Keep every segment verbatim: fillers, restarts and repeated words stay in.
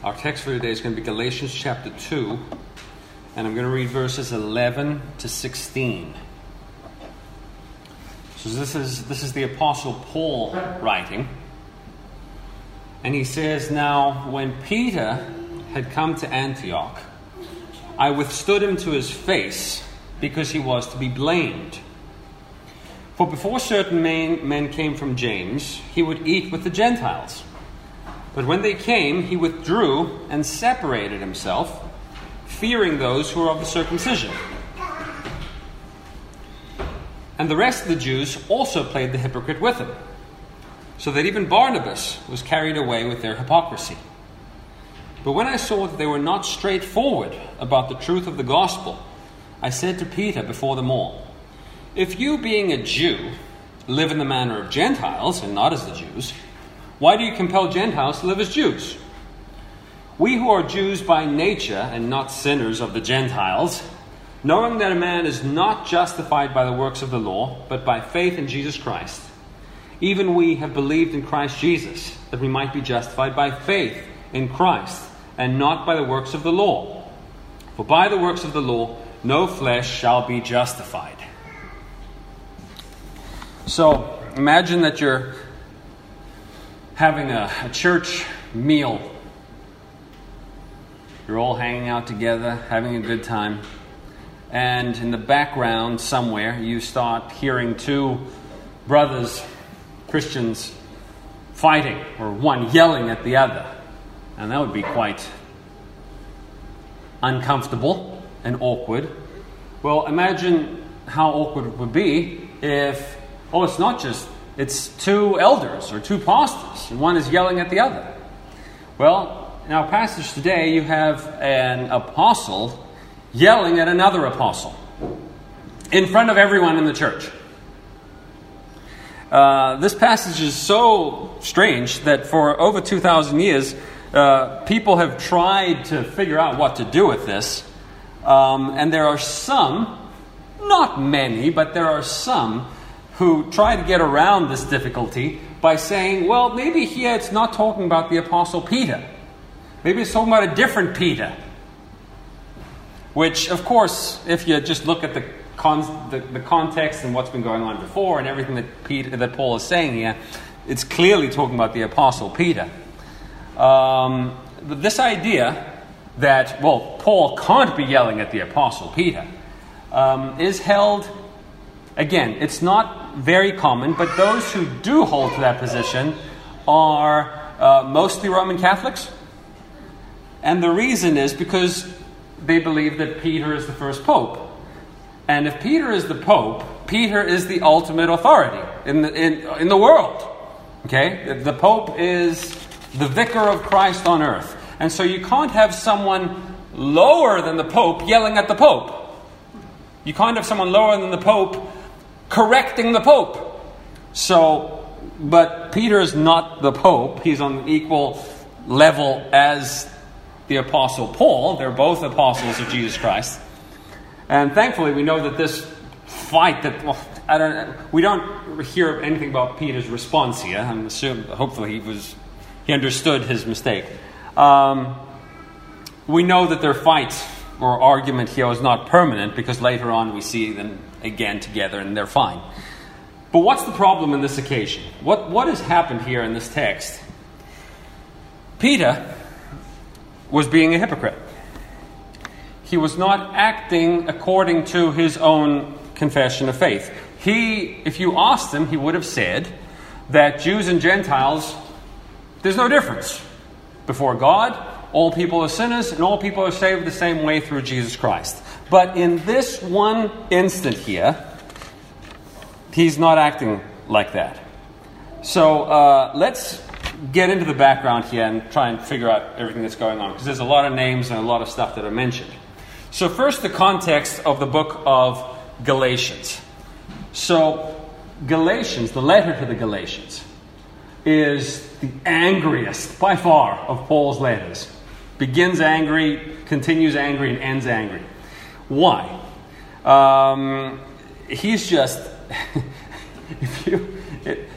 Our text for today is going to be Galatians chapter two, and I'm going to read verses eleven to sixteen. So this is this is the Apostle Paul writing, and he says, "Now when Peter had come to Antioch, I withstood him to his face, because he was to be blamed. For before certain men, men came from James, he would eat with the Gentiles. But when they came, he withdrew and separated himself, fearing those who were of the circumcision. And the rest of the Jews also played the hypocrite with him, so that even Barnabas was carried away with their hypocrisy. But when I saw that they were not straightforward about the truth of the gospel, I said to Peter before them all, 'If you, being a Jew, live in the manner of Gentiles and not as the Jews, why do you compel Gentiles to live as Jews? We who are Jews by nature and not sinners of the Gentiles, knowing that a man is not justified by the works of the law, but by faith in Jesus Christ, even we have believed in Christ Jesus, that we might be justified by faith in Christ, and not by the works of the law. For by the works of the law, no flesh shall be justified.'" So, imagine that you're having a, a church meal. You're all hanging out together, having a good time. And in the background somewhere, you start hearing two brothers, Christians, fighting, or one yelling at the other. And that would be quite uncomfortable and awkward. Well, imagine how awkward it would be if, oh, it's not just, it's two elders or two pastors, and one is yelling at the other. Well, in our passage today, you have an apostle yelling at another apostle in front of everyone in the church. Uh, this passage is so strange that for over two thousand years, uh, people have tried to figure out what to do with this. Um, and there are some, not many, but there are some who try to get around this difficulty by saying, well, maybe here it's not talking about the Apostle Peter. Maybe it's talking about a different Peter. Which, of course, if you just look at the, con- the, the context and what's been going on before and everything that, Peter, that Paul is saying here, it's clearly talking about the Apostle Peter. Um, but this idea that, well, Paul can't be yelling at the Apostle Peter, um, is held, again, it's not very common, but those who do hold to that position are uh, mostly Roman Catholics. And the reason is because they believe that Peter is the first pope. And if Peter is the pope, Peter is the ultimate authority in the, in, in the world. Okay? The pope is the vicar of Christ on earth. And so you can't have someone lower than the pope yelling at the pope. You can't have someone lower than the pope correcting the pope. So, but Peter is not the pope. He's on an equal level as the Apostle Paul. They're both apostles of Jesus Christ. And thankfully we know that this fight that, well, I don't we don't hear anything about Peter's response here. I'm assuming, hopefully he was, he understood his mistake. Um, we know that their fight or argument here is not permanent, because later on we see them again together and they're fine. But what's the problem in this occasion? What what has happened here in this text? Peter was being a hypocrite. He was not acting according to his own confession of faith. He, if you asked him, he would have said that Jews and Gentiles, there's no difference. Before God, all people are sinners, and all people are saved the same way through Jesus Christ. But in this one instant here, he's not acting like that. So uh, let's get into the background here and try and figure out everything that's going on, because there's a lot of names and a lot of stuff that are mentioned. So first, the context of the book of Galatians. So Galatians, the letter to the Galatians, is the angriest by far of Paul's letters. Begins angry, continues angry, and ends angry. Why? Um, he's just, if you, it,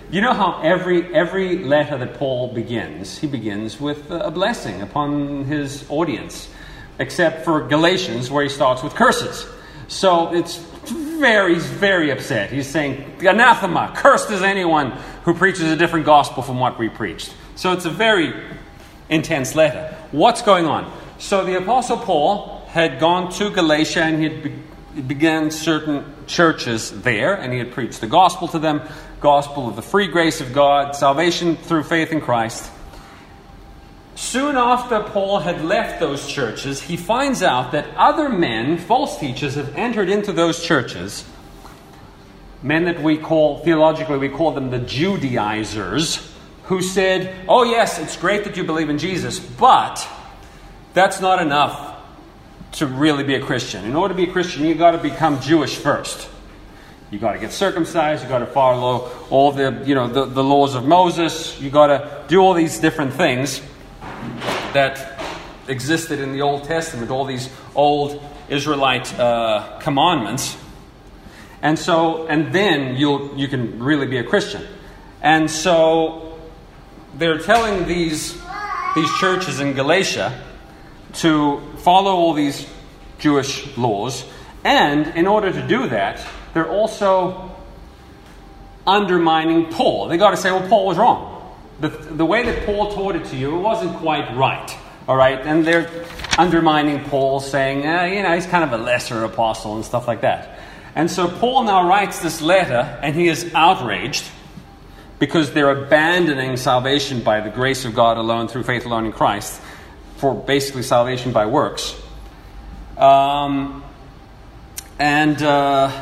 You know how every every letter that Paul begins, he begins with a blessing upon his audience, except for Galatians, where he starts with curses. So it's very, very upset. He's saying, anathema, cursed is anyone who preaches a different gospel from what we preached. So it's a very intense letter. What's going on? So the Apostle Paul had gone to Galatia, and he had be- began certain churches there, and he had preached the gospel to them, gospel of the free grace of God, salvation through faith in Christ. Soon after Paul had left those churches, he finds out that other men, false teachers, have entered into those churches. Men that we call, theologically, we call them the Judaizers, who said, oh yes, it's great that you believe in Jesus, but that's not enough to really be a Christian. In order to be a Christian, you've got to become Jewish first. You've got to get circumcised, you've got to follow all the, you know, the, the laws of Moses, you've got to do all these different things that existed in the Old Testament, all these old Israelite uh, commandments. And so, and then you'll you can really be a Christian. And so they're telling these these churches in Galatia to follow all these Jewish laws, and in order to do that, they're also undermining Paul. They got to say, well, Paul was wrong. The, the way that Paul taught it to you, it wasn't quite right. All right? And they're undermining Paul, saying, eh, you know, he's kind of a lesser apostle and stuff like that. And so Paul now writes this letter, and he is outraged because they're abandoning salvation by the grace of God alone, through faith alone in Christ, for basically salvation by works. Um, and uh,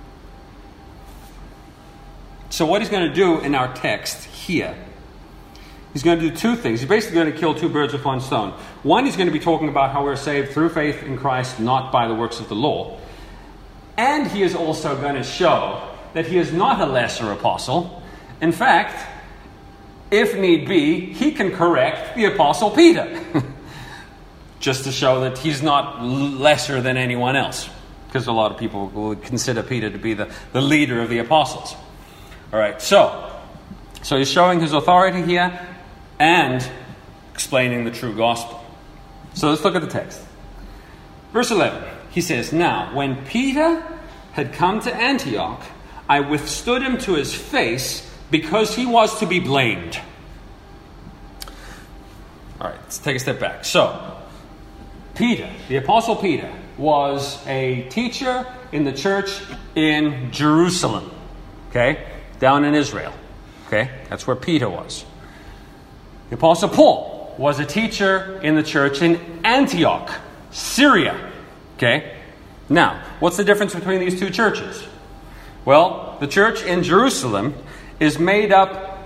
so what he's going to do in our text here, he's going to do two things. He's basically going to kill two birds with one stone. One, he's going to be talking about how we're saved through faith in Christ, not by the works of the law. And he is also going to show that he is not a lesser apostle. In fact, if need be, he can correct the Apostle Peter. Just to show that he's not lesser than anyone else. Because a lot of people would consider Peter to be the, the leader of the apostles. All right, so, so he's showing his authority here and explaining the true gospel. So let's look at the text. Verse eleven, he says, now, when Peter had come to Antioch, I withstood him to his face because he was to be blamed. All right, let's take a step back. So, Peter, the Apostle Peter, was a teacher in the church in Jerusalem. Okay? Down in Israel. Okay? That's where Peter was. The Apostle Paul was a teacher in the church in Antioch, Syria. Okay? Now, what's the difference between these two churches? Well, the church in Jerusalem is made up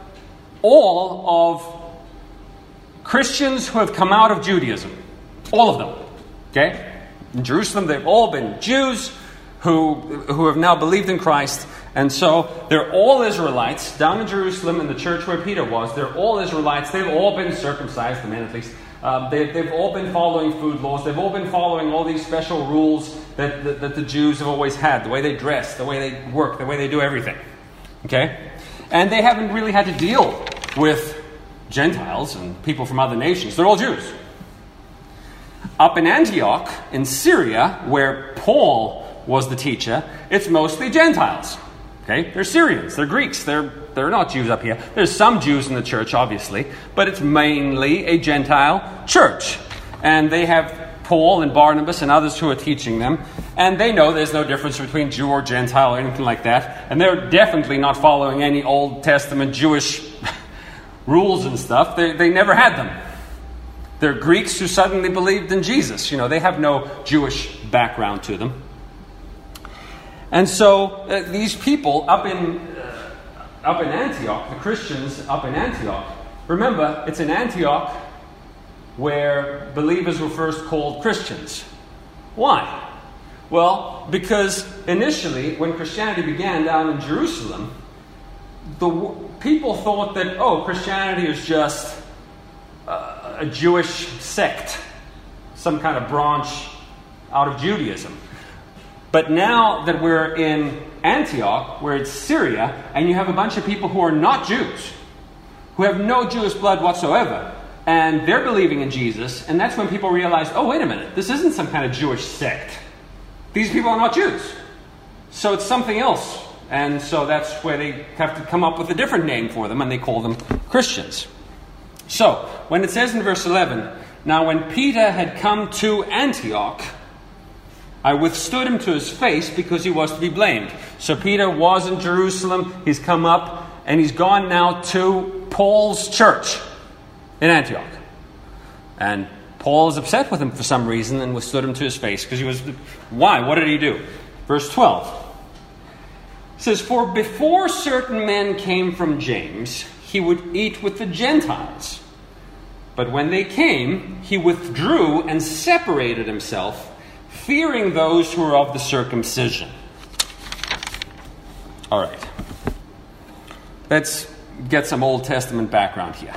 all of Christians who have come out of Judaism. All of them. Okay? In Jerusalem, they've all been Jews who, who have now believed in Christ. And so they're all Israelites. Down in Jerusalem, in the church where Peter was, they're all Israelites. They've all been circumcised, the men at least. Um, they, they've all been following food laws. They've all been following all these special rules that, that, that the Jews have always had. The way they dress, the way they work, the way they do everything. Okay? And they haven't really had to deal with Gentiles and people from other nations. They're all Jews. Up in Antioch, in Syria, where Paul was the teacher, it's mostly Gentiles. Okay? They're Syrians, they're Greeks, they're they're not Jews up here. There's some Jews in the church, obviously, but it's mainly a Gentile church. And they have Paul and Barnabas and others who are teaching them, and they know there's no difference between Jew or Gentile or anything like that, and they're definitely not following any Old Testament Jewish rules and stuff. They they never had them. They're Greeks who suddenly believed in Jesus. You know, they have no Jewish background to them. And so uh, these people up in uh, up in Antioch, the Christians up in Antioch, remember, it's in Antioch where believers were first called Christians. Why? Well, because initially, when Christianity began down in Jerusalem, the w- people thought that, oh, Christianity is just uh, a Jewish sect, some kind of branch out of Judaism. But now that we're in Antioch, where it's Syria, and you have a bunch of people who are not Jews, who have no Jewish blood whatsoever, and they're believing in Jesus, and that's when people realize, oh, wait a minute, this isn't some kind of Jewish sect. These people are not Jews. So it's something else. And so that's where they have to come up with a different name for them, and they call them Christians. So, when it says in verse eleven, now when Peter had come to Antioch, I withstood him to his face because he was to be blamed. So Peter was in Jerusalem, he's come up, and he's gone now to Paul's church in Antioch. And Paul is upset with him for some reason and withstood him to his face because he was... Why? What did he do? Verse twelve. It says, for before certain men came from James, he would eat with the Gentiles. But when they came, he withdrew and separated himself, fearing those who were of the circumcision. All right. Let's get some Old Testament background here.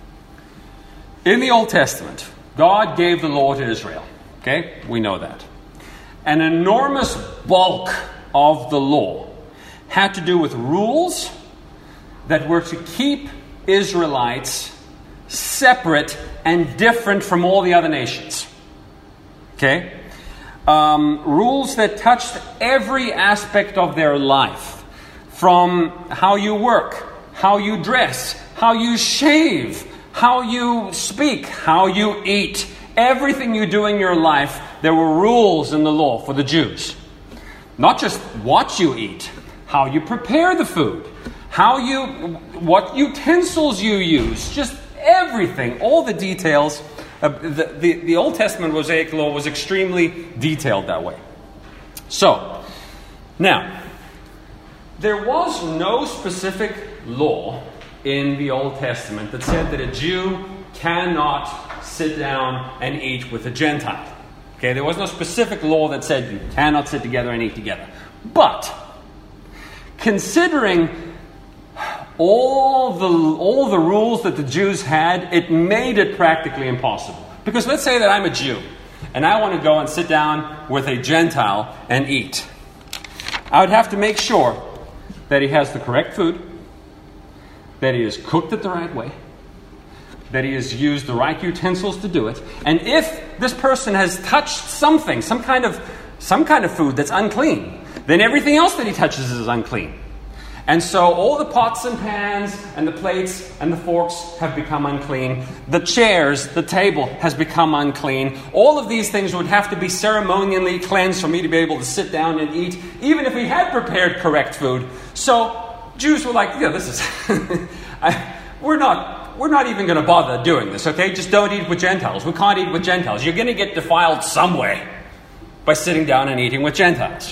In the Old Testament, God gave the law to Israel. Okay? We know that. An enormous bulk of the law had to do with rules that were to keep Israelites separate and different from all the other nations. Okay? Um, rules that touched every aspect of their life. From how you work, how you dress, how you shave, how you speak, how you eat. Everything you do in your life, there were rules in the law for the Jews. Not just what you eat, how you prepare the food, how you, what utensils you use, just everything, all the details. Uh, the, the, the Old Testament Mosaic law was extremely detailed that way. So, now, there was no specific law in the Old Testament that said that a Jew cannot sit down and eat with a Gentile. Okay, there was no specific law that said you cannot sit together and eat together. But, considering all the all the rules that the Jews had, it made it practically impossible. Because let's say that I'm a Jew, and I want to go and sit down with a Gentile and eat. I would have to make sure that he has the correct food, that he is cooked it the right way, that he has used the right utensils to do it. And if this person has touched something, some kind of some kind of food that's unclean, then everything else that he touches is unclean. And so all the pots and pans and the plates and the forks have become unclean. The chairs, the table has become unclean. All of these things would have to be ceremonially cleansed for me to be able to sit down and eat, even if we had prepared correct food. So Jews were like, yeah, this is... I, we're not... We're not even going to bother doing this, okay? Just don't eat with Gentiles. We can't eat with Gentiles. You're going to get defiled some way by sitting down and eating with Gentiles.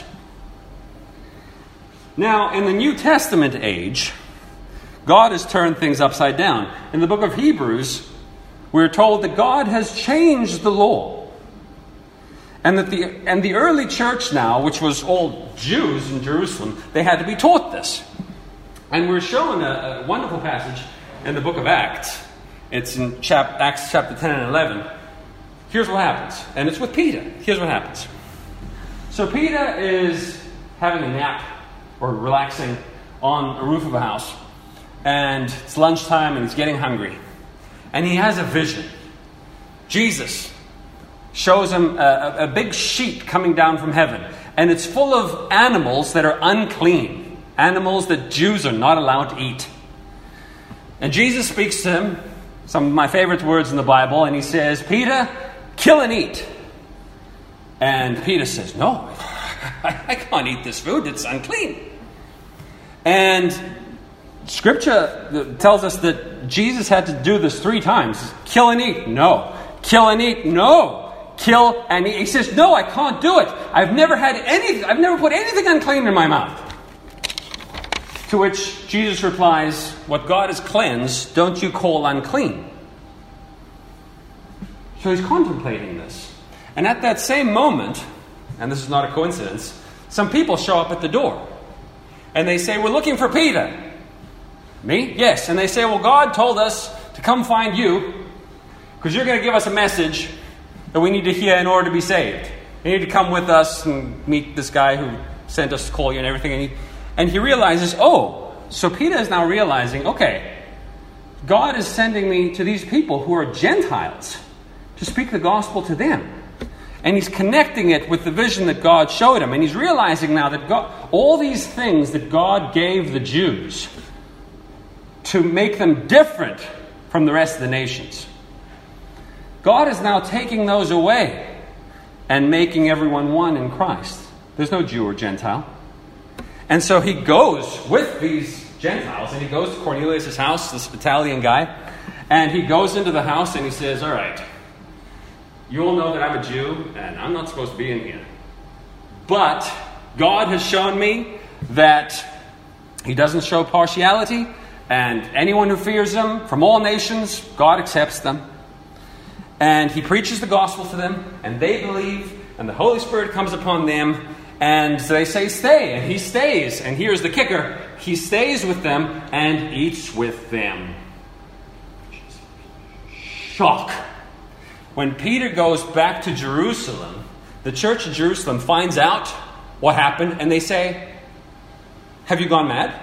Now, in the New Testament age, God has turned things upside down. In the book of Hebrews, we're told that God has changed the law. And that the and the early church now, which was all Jews in Jerusalem, they had to be taught this. And we're shown a, a wonderful passage in the book of Acts. It's in chap- Acts chapter ten and eleven. Here's what happens. And it's with Peter. Here's what happens. So Peter is having a nap or relaxing on a roof of a house. And it's lunchtime and he's getting hungry. And he has a vision. Jesus shows him a, a, a big sheet coming down from heaven. And it's full of animals that are unclean. Animals that Jews are not allowed to eat. And Jesus speaks to him, some of my favorite words in the Bible, and he says, Peter, kill and eat. And Peter says, no, I can't eat this food, it's unclean. And Scripture tells us that Jesus had to do this three times. Kill and eat, no. Kill and eat, no. Kill and eat. He says, no, I can't do it. I've never had anything, I've never put anything unclean in my mouth. To which Jesus replies, what God has cleansed, don't you call unclean? So he's contemplating this. And at that same moment, and this is not a coincidence, some people show up at the door. And they say, we're looking for Peter. Me? Yes. And they say, well, God told us to come find you because you're going to give us a message that we need to hear in order to be saved. You need to come with us and meet this guy who sent us to call you and everything. And he, and he realizes, oh, so Peter is now realizing, okay, God is sending me to these people who are Gentiles to speak the gospel to them. And he's connecting it with the vision that God showed him. And he's realizing now that God, all these things that God gave the Jews to make them different from the rest of the nations, God is now taking those away and making everyone one in Christ. There's no Jew or Gentile. And so he goes with these Gentiles, and he goes to Cornelius' house, this Italian guy, and he goes into the house and he says, all right, you all know that I'm a Jew and I'm not supposed to be in here. But God has shown me that he doesn't show partiality, and anyone who fears him from all nations, God accepts them. And he preaches the gospel to them, and they believe, and the Holy Spirit comes upon them, and they say, stay, and he stays. And here's the kicker. He stays with them and eats with them. Shock. When Peter goes back to Jerusalem, the church of Jerusalem finds out what happened, and they say, have you gone mad?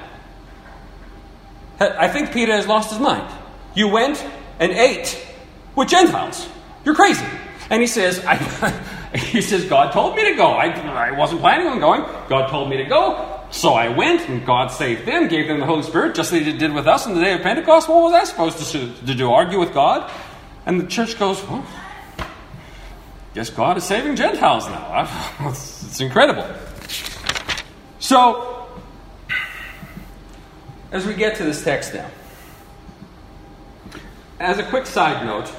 I think Peter has lost his mind. You went and ate with Gentiles. You're crazy. And he says, I, he says, God told me to go. I, I wasn't planning on going. God told me to go. So I went, and God saved them, gave them the Holy Spirit, just like he did with us on the day of Pentecost. What was I supposed to, to do? Argue with God? And the church goes, well, guess God is saving Gentiles now. It's, it's incredible. So, as we get to this text now, as a quick side note,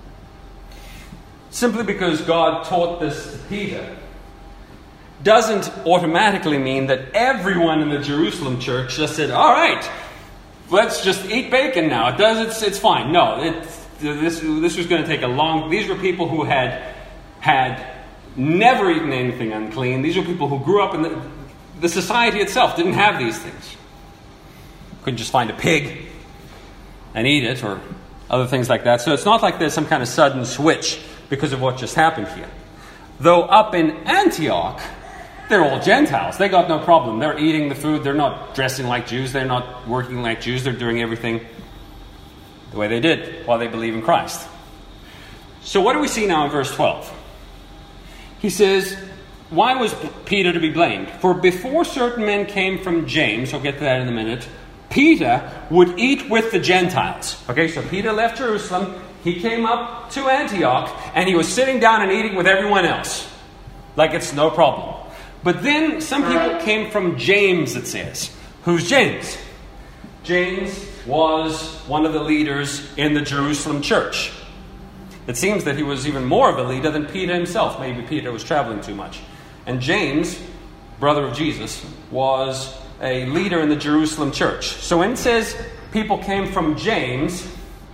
simply because God taught this to Peter doesn't automatically mean that everyone in the Jerusalem church just said, all right, let's just eat bacon now. It does, it's, it's fine. No, it, this, this was going to take a long... These were people who had, had never eaten anything unclean. These were people who grew up in the... The society itself didn't have these things. Couldn't just find a pig and eat it or other things like that. So it's not like there's some kind of sudden switch because of what just happened here. Though up in Antioch, they're all Gentiles. They got no problem. They're eating the food. They're not dressing like Jews. They're not working like Jews. They're doing everything the way they did while they believe in Christ. So what do we see now in verse twelve? He says, why was Peter to be blamed? For before certain men came from James, we'll get to that in a minute, Peter would eat with the Gentiles. Okay, so Peter left Jerusalem. He came up to Antioch, and he was sitting down and eating with everyone else. Like it's no problem. But then some people came from James, it says. Who's James? James was one of the leaders in the Jerusalem church. It seems that he was even more of a leader than Peter himself. Maybe Peter was traveling too much. And James, brother of Jesus, was a leader in the Jerusalem church. So when it says people came from James,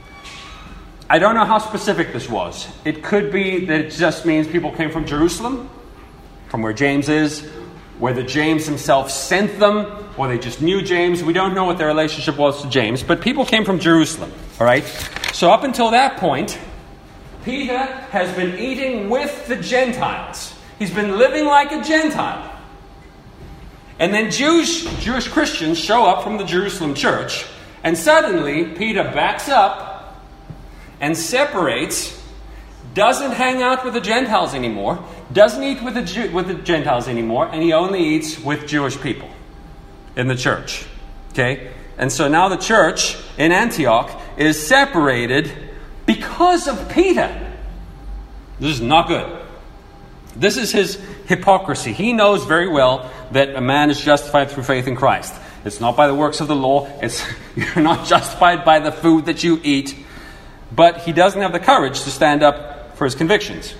I don't know how specific this was. It could be that it just means people came from Jerusalem, from where James is, whether James himself sent them, or they just knew James. We don't know what their relationship was to James, but people came from Jerusalem. All right? So up until that point, Peter has been eating with the Gentiles. He's been living like a Gentile. And then Jewish, Jewish Christians show up from the Jerusalem church, and suddenly Peter backs up and separates, doesn't hang out with the Gentiles anymore, doesn't eat with the, Jew, with the Gentiles anymore, and he only eats with Jewish people in the church. Okay? And so now the church in Antioch is separated because of Peter. This is not good. This is his hypocrisy. He knows very well that a man is justified through faith in Christ. It's not by the works of the law. It's you're not justified by the food that you eat. But he doesn't have the courage to stand up for his convictions.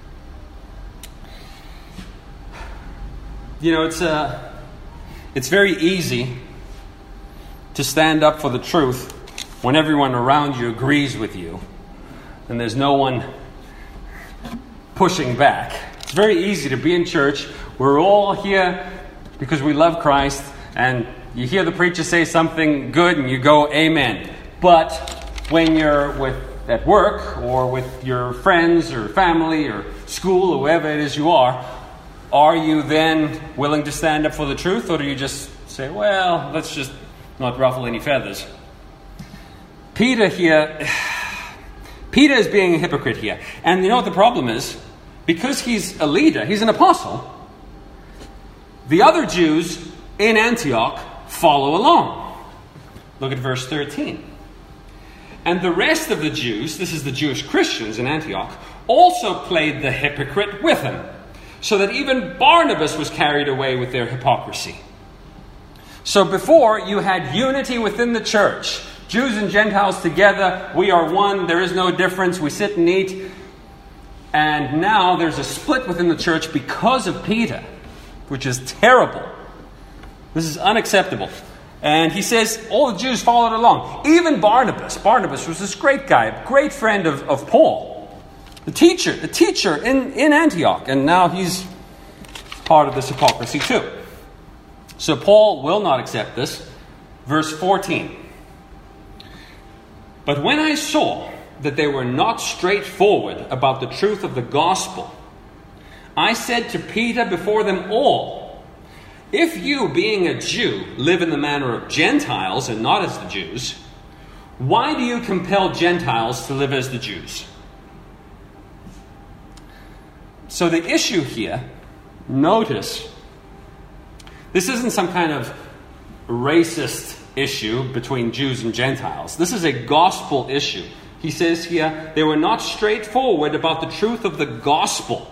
You know, it's uh, it's very easy to stand up for the truth when everyone around you agrees with you and there's no one pushing back. It's very easy to be in church. We're all here because we love Christ, and you hear the preacher say something good and you go, amen. But when you're with at work or with your friends or family or school or wherever it is you are, are you then willing to stand up for the truth, or do you just say, well, let's just not ruffle any feathers? Peter here, Peter is being a hypocrite here. And you know what the problem is? Because he's a leader, he's an apostle, the other Jews in Antioch follow along. Look at verse thirteen. And the rest of the Jews, this is the Jewish Christians in Antioch, also played the hypocrite with him, so that even Barnabas was carried away with their hypocrisy. So before, you had unity within the church. Jews and Gentiles together, we are one, there is no difference, we sit and eat. And now there's a split within the church because of Peter, which is terrible. This is unacceptable. And he says all the Jews followed along. Even Barnabas. Barnabas was this great guy, a great friend of, of Paul. The teacher, the teacher in, in Antioch. And now he's part of this hypocrisy too. So Paul will not accept this. Verse fourteen. But when I saw that they were not straightforward about the truth of the gospel, I said to Peter before them all, if you, being a Jew, live in the manner of Gentiles and not as the Jews, why do you compel Gentiles to live as the Jews? So the issue here, notice, this isn't some kind of racist issue between Jews and Gentiles. This is a gospel issue. He says here, they were not straightforward about the truth of the gospel.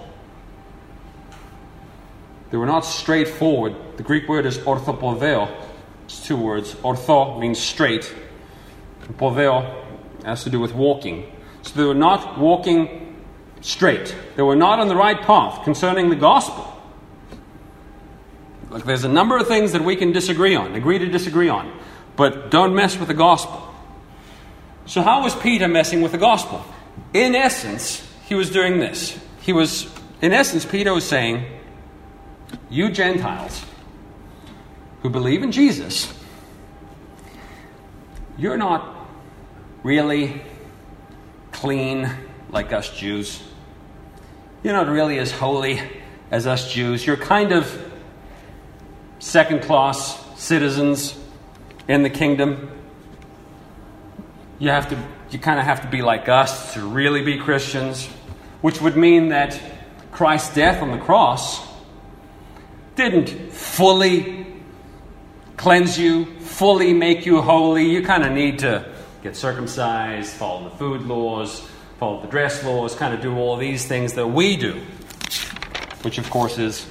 They were not straightforward. The Greek word is orthopoveo. It's two words. Ortho means straight. And poveo has to do with walking. So they were not walking straight. They were not on the right path concerning the gospel. Look, there's a number of things that we can disagree on, agree to disagree on, but don't mess with the gospel. So how was Peter messing with the gospel? In essence, he was doing this. He was, in essence, Peter was saying, you Gentiles who believe in Jesus, you're not really clean like us Jews. You're not really as holy as us Jews. You're kind of second-class citizens in the kingdom. You have to, you kind of have to be like us to really be Christians, which would mean that Christ's death on the cross didn't fully cleanse you, fully make you holy. You kind of need to get circumcised, follow the food laws, follow the dress laws, kind of do all these things that we do, which of course is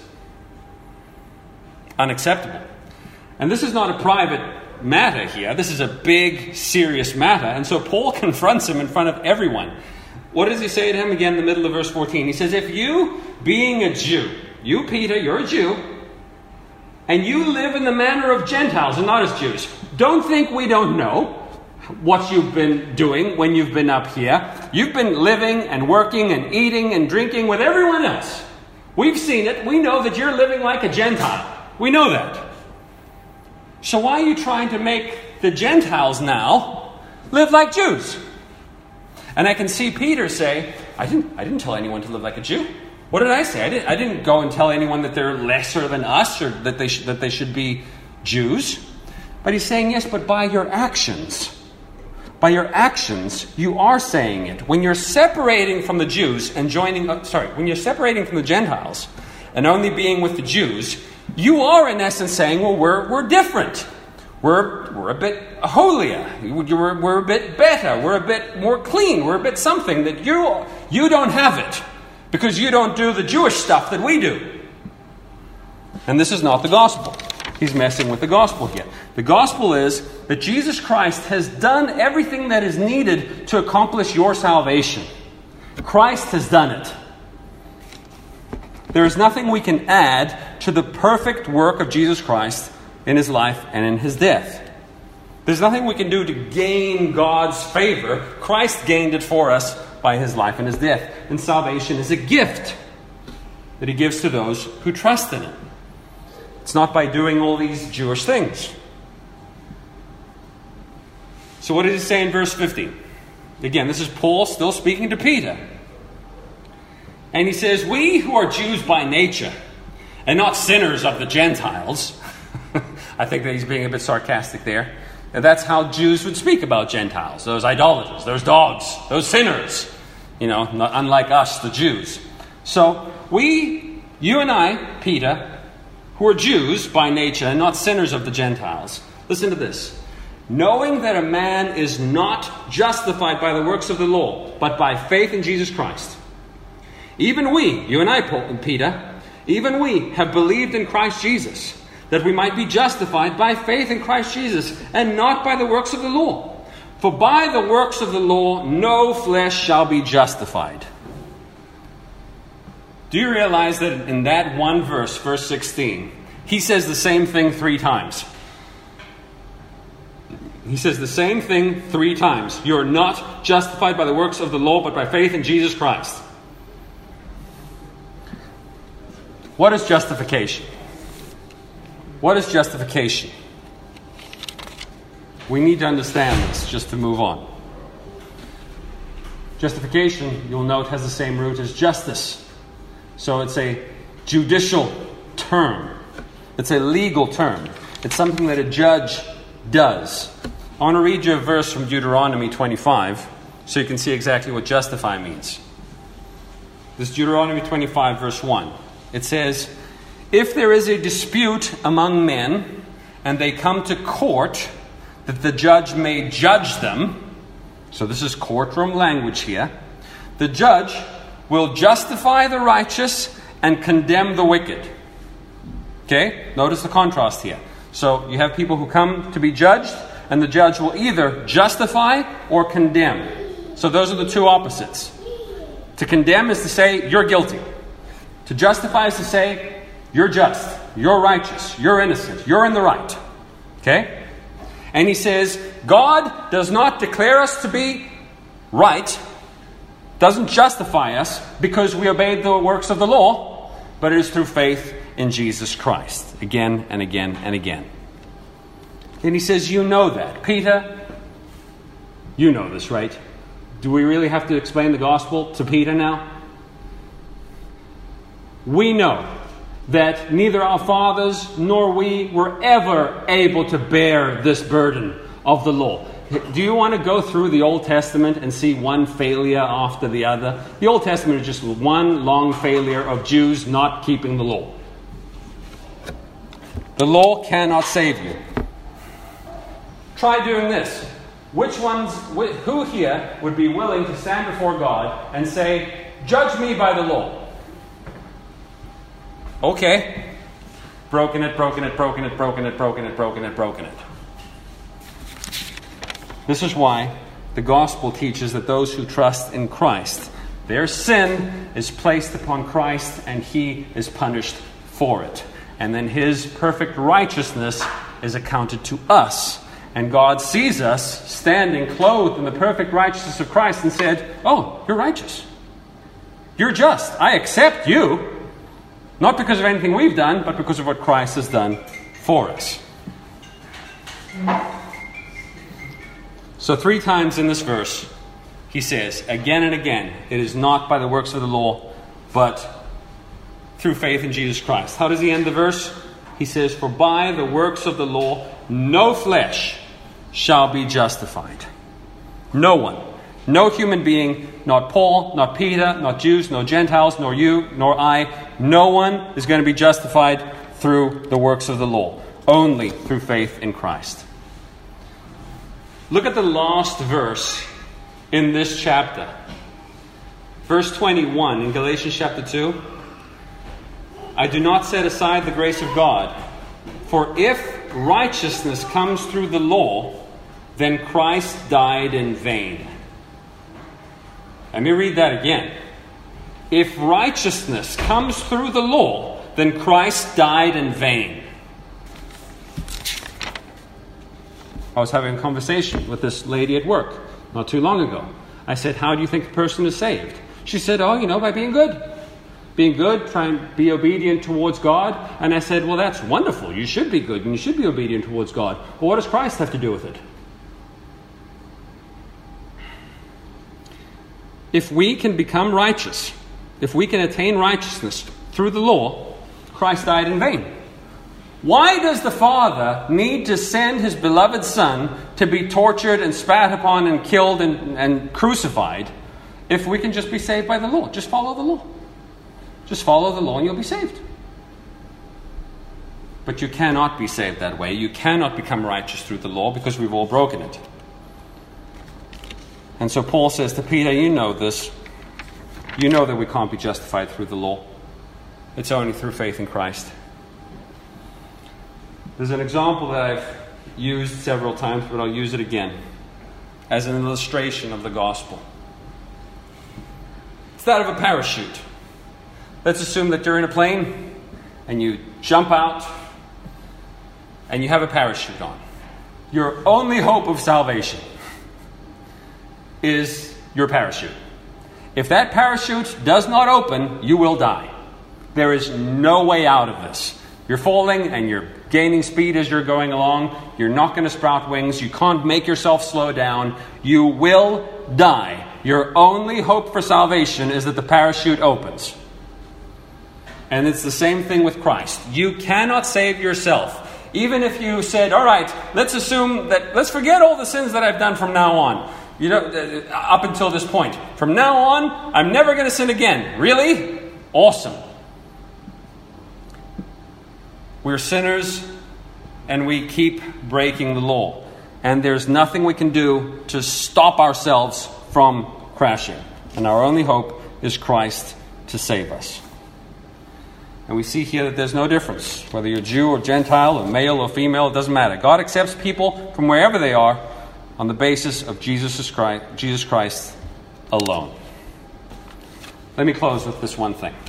unacceptable. And this is not a private matter here. This is a big, serious matter. And so Paul confronts him in front of everyone. What does he say to him again in the middle of verse fourteen? He says, if you, being a Jew, you Peter, you're a Jew, and you live in the manner of Gentiles and not as Jews, don't think we don't know what you've been doing when you've been up here. You've been living and working and eating and drinking with everyone else. We've seen it. We know that you're living like a Gentile. We know that. So why are you trying to make the Gentiles now live like Jews? And I can see Peter say, I didn't, I didn't tell anyone to live like a Jew. What did I say? I didn't, I didn't go and tell anyone that they're lesser than us or that they, sh- that they should be Jews. But he's saying, yes, but by your actions. By your actions, you are saying it. When you're separating from the Jews and joining, uh, sorry, when you're separating from the Gentiles and only being with the Jews, you are in essence saying, well, we're we're different. We're we're a bit holier. We're, we're a bit better. We're a bit more clean. We're a bit something that you you don't have it because you don't do the Jewish stuff that we do. And this is not the gospel. He's messing with the gospel here. The gospel is that Jesus Christ has done everything that is needed to accomplish your salvation. Christ has done it. There is nothing we can add to the perfect work of Jesus Christ in his life and in his death. There's nothing we can do to gain God's favor. Christ gained it for us by his life and his death. And salvation is a gift that he gives to those who trust in him. It's not by doing all these Jewish things. So what does he say in verse fifteen? Again, this is Paul still speaking to Peter. And he says, we who are Jews by nature and not sinners of the Gentiles. I think that he's being a bit sarcastic there. And that's how Jews would speak about Gentiles. Those idolaters, those dogs, those sinners. You know, not unlike us, the Jews. So we, you and I, Peter, who are Jews by nature and not sinners of the Gentiles. Listen to this. Knowing that a man is not justified by the works of the law, but by faith in Jesus Christ. Even we, you and I, Paul and Peter, even we have believed in Christ Jesus, that we might be justified by faith in Christ Jesus, and not by the works of the law. For by the works of the law, no flesh shall be justified. Do you realize that in that one verse, verse sixteen, he says the same thing three times? He says the same thing three times. You're not justified by the works of the law, but by faith in Jesus Christ. What is justification? What is justification? We need to understand this just to move on. Justification, you'll note, has the same root as justice. So it's a judicial term. It's a legal term. It's something that a judge does. I want to read you a verse from Deuteronomy twenty-five so you can see exactly what justify means. This is Deuteronomy twenty-five, verse one. It says, if there is a dispute among men, and they come to court, that the judge may judge them, so this is courtroom language here, the judge will justify the righteous and condemn the wicked. Okay? Notice the contrast here. So you have people who come to be judged, and the judge will either justify or condemn. So those are the two opposites. To condemn is to say, you're guilty. To justify is to say, you're just, you're righteous, you're innocent, you're in the right. Okay? And he says, God does not declare us to be right, doesn't justify us because we obeyed the works of the law, but it is through faith in Jesus Christ. Again and again and again. And he says, you know that. Peter, you know this, right? Do we really have to explain the gospel to Peter now? We know that neither our fathers nor we were ever able to bear this burden of the law. Do you want to go through the Old Testament and see one failure after the other? The Old Testament is just one long failure of Jews not keeping the law. The law cannot save you. Try doing this. Which ones, who here would be willing to stand before God and say, judge me by the law? Okay. Broken it, broken it, broken it, broken it, broken it, broken it, broken it. This is why the gospel teaches that those who trust in Christ, their sin is placed upon Christ and he is punished for it. And then his perfect righteousness is accounted to us. And God sees us standing clothed in the perfect righteousness of Christ and said, oh, you're righteous. You're just. I accept you. Not because of anything we've done, but because of what Christ has done for us. So three times in this verse, he says, again and again, it is not by the works of the law, but through faith in Jesus Christ. How does he end the verse? He says, for by the works of the law, no flesh shall be justified. No one. No human being, not Paul, not Peter, not Jews, no Gentiles, nor you, nor I. No one is going to be justified through the works of the law. Only through faith in Christ. Look at the last verse in this chapter. Verse twenty-one in Galatians chapter two. I do not set aside the grace of God. For if righteousness comes through the law, then Christ died in vain. Let me read that again. If righteousness comes through the law, then Christ died in vain. I was having a conversation with this lady at work not too long ago. I said, how do you think the person is saved? She said, oh, you know, by being good. Being good, try and be obedient towards God. And I said, well, that's wonderful. You should be good and you should be obedient towards God. But what does Christ have to do with it? If we can become righteous, if we can attain righteousness through the law, Christ died in vain. Why does the Father need to send his beloved Son to be tortured and spat upon and killed and, and crucified if we can just be saved by the law? Just follow the law. Just follow the law and you'll be saved. But you cannot be saved that way. You cannot become righteous through the law because we've all broken it. And so Paul says to Peter, you know this. You know that we can't be justified through the law. It's only through faith in Christ. There's an example that I've used several times, but I'll use it again as an illustration of the gospel. It's that of a parachute. Let's assume that you're in a plane and you jump out and you have a parachute on. Your only hope of salvation is your parachute. If that parachute does not open, you will die. There is no way out of this. You're falling and you're gaining speed as you're going along. You're not going to sprout wings. You can't make yourself slow down. You will die. Your only hope for salvation is that the parachute opens. And it's the same thing with Christ. You cannot save yourself. Even if you said, all right, let's assume that, let's forget all the sins that I've done from now on. You know, up until this point. From now on, I'm never going to sin again. Really? Awesome. We're sinners and we keep breaking the law. And there's nothing we can do to stop ourselves from crashing. And our only hope is Christ to save us. And we see here that there's no difference. Whether you're Jew or Gentile or male or female, it doesn't matter. God accepts people from wherever they are on the basis of Jesus Christ, Jesus Christ alone. Let me close with this one thing.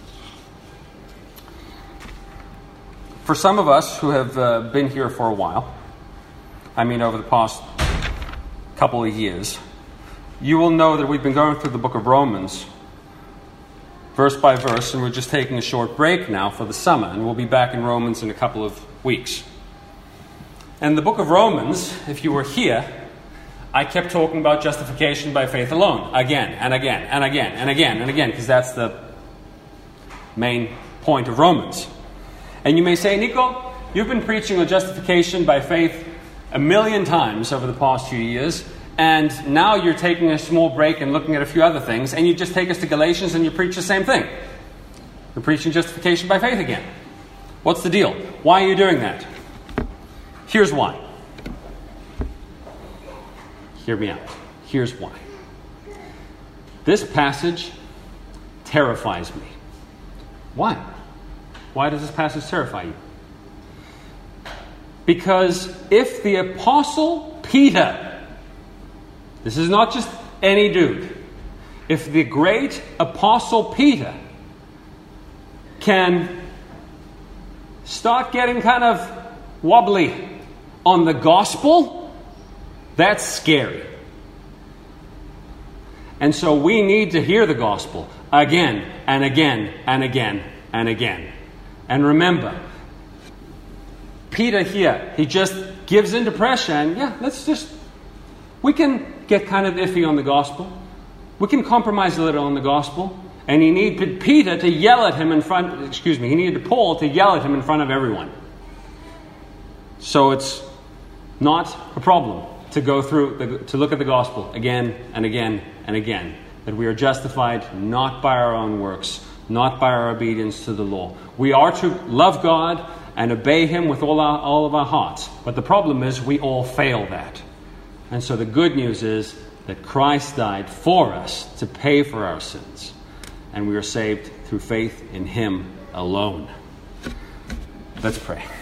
For some of us who have uh, been here for a while, I mean over the past couple of years, you will know that we've been going through the book of Romans verse by verse, and we're just taking a short break now for the summer, and we'll be back in Romans in a couple of weeks. And the book of Romans, if you were here, I kept talking about justification by faith alone, again and again and again and again and again, because that's the main point of Romans. And you may say, Nico, you've been preaching on justification by faith a million times over the past few years, and now you're taking a small break and looking at a few other things, and you just take us to Galatians and you preach the same thing. You're preaching justification by faith again. What's the deal? Why are you doing that? Here's why. Hear me out. Here's why. This passage terrifies me. Why? Why does this passage terrify you? Because if the Apostle Peter, this is not just any dude, if the great Apostle Peter can start getting kind of wobbly on the gospel, that's scary. And so we need to hear the gospel again and again and again and again. And remember, Peter here, he just gives into pressure and yeah, let's just, we can get kind of iffy on the gospel. We can compromise a little on the gospel. And he needed Peter to yell at him in front, excuse me, he needed Paul to yell at him in front of everyone. So it's not a problem to go through, the, to look at the gospel again and again and again. That we are justified not by our own works, not by our obedience to the law. We are to love God and obey Him with all our, all of our hearts. But the problem is we all fail that. And so the good news is that Christ died for us to pay for our sins. And we are saved through faith in Him alone. Let's pray.